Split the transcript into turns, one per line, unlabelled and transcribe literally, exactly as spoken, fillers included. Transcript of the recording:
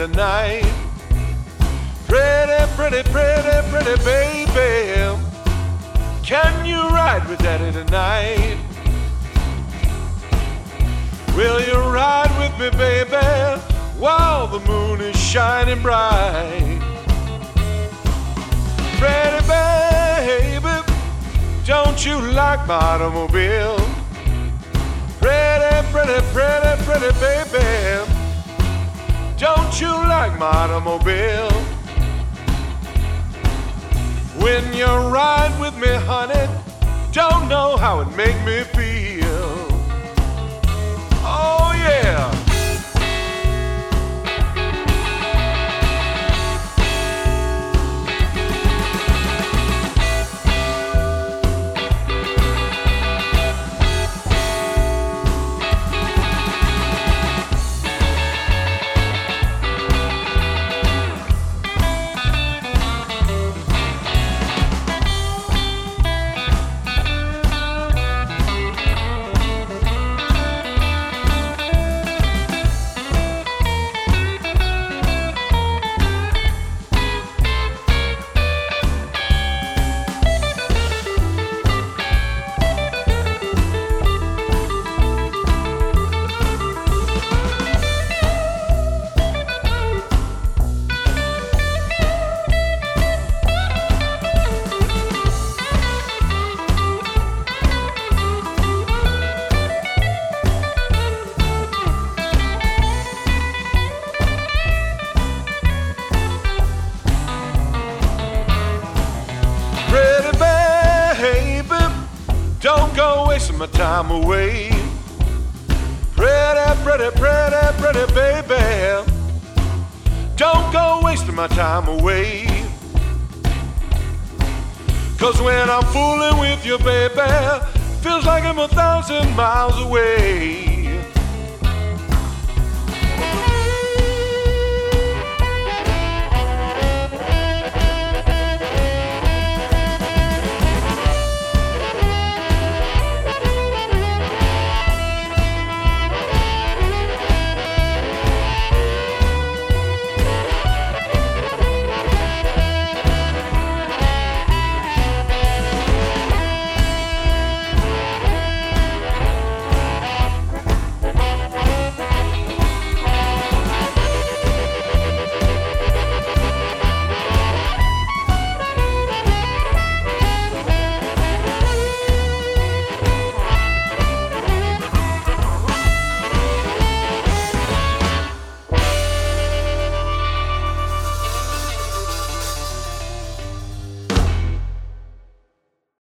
tonight. Pretty, pretty, pretty, pretty baby, can you ride with daddy tonight? Will you ride with me, baby, while the moon is shining bright? Pretty baby, don't you like my automobile? Pretty, pretty, pretty, pretty baby, don't you like my automobile? When you ride with me, honey, don't know how it make me feel. Oh yeah. Don't go wasting my time away. Pretty, pretty, pretty, pretty baby, don't go wasting my time away. Cause when I'm fooling with you, baby, feels like I'm a thousand miles away.